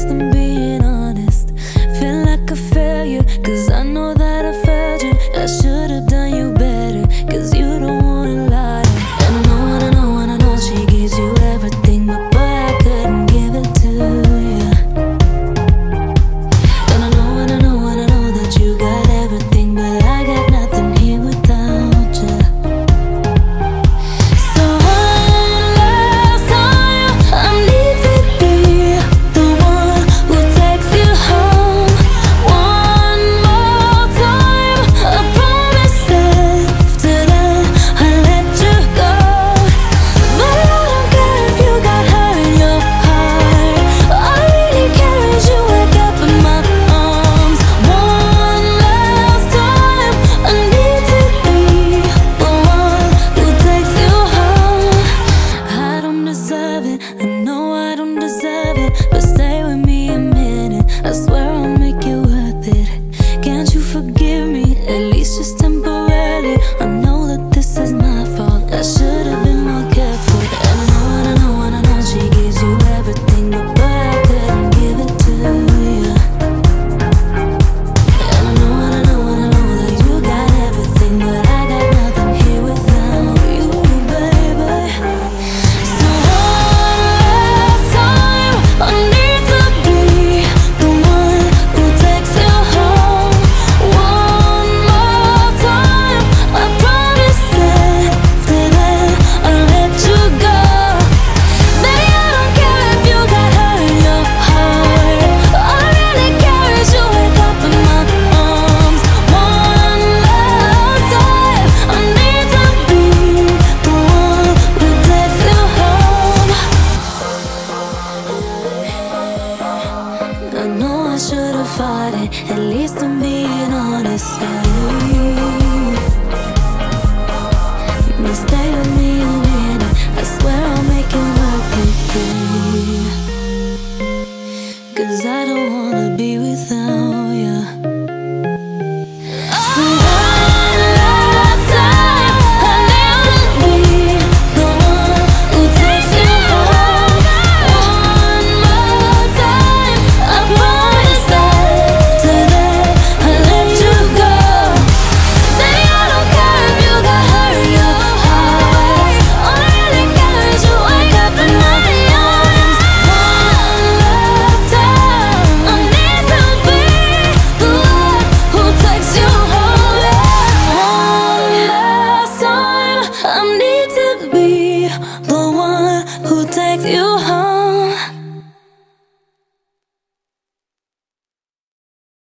least I'm being honest. Feel like a failure, cause I know that I failed you. I should've done you better, cause you don't wanna lie. And I know, and I know, and I know she gives you everything, but boy, I couldn't give it to you. And I know, and I know, and I know that you got everything, but I got nothing here without you. So one last time, I need to be the one who takes you home. One more time, I promise after that I'll let you go. But I don't care if you got hurt in your heart. All I really care is you wake up in my arms. One last time, I need to be the one who takes you home. I don't deserve it, I know I don't deserve it, but stay with me a minute, I swear I'll make it worth it. Can't you forgive me, at least just temporarily? I know that this is my fault, I should've been more careful. And I know, and I know, and I know she gives you everything, but boy, I couldn't give it to you. And I know, and I know, and I know that you got everything, but I got nothing here without you, baby. So one last time, I need to be the one who takes you home. One more time, I promise after that I'll let you go. Baby, I don't care if you got hurt in your heart. All I really care is you wake up in my arms. One last time, I need to be the one who takes you home. I know I should've fought it, at least I'm being honest. But stay with me a minute, I swear I'll make it worth it. Cause I don't wanna be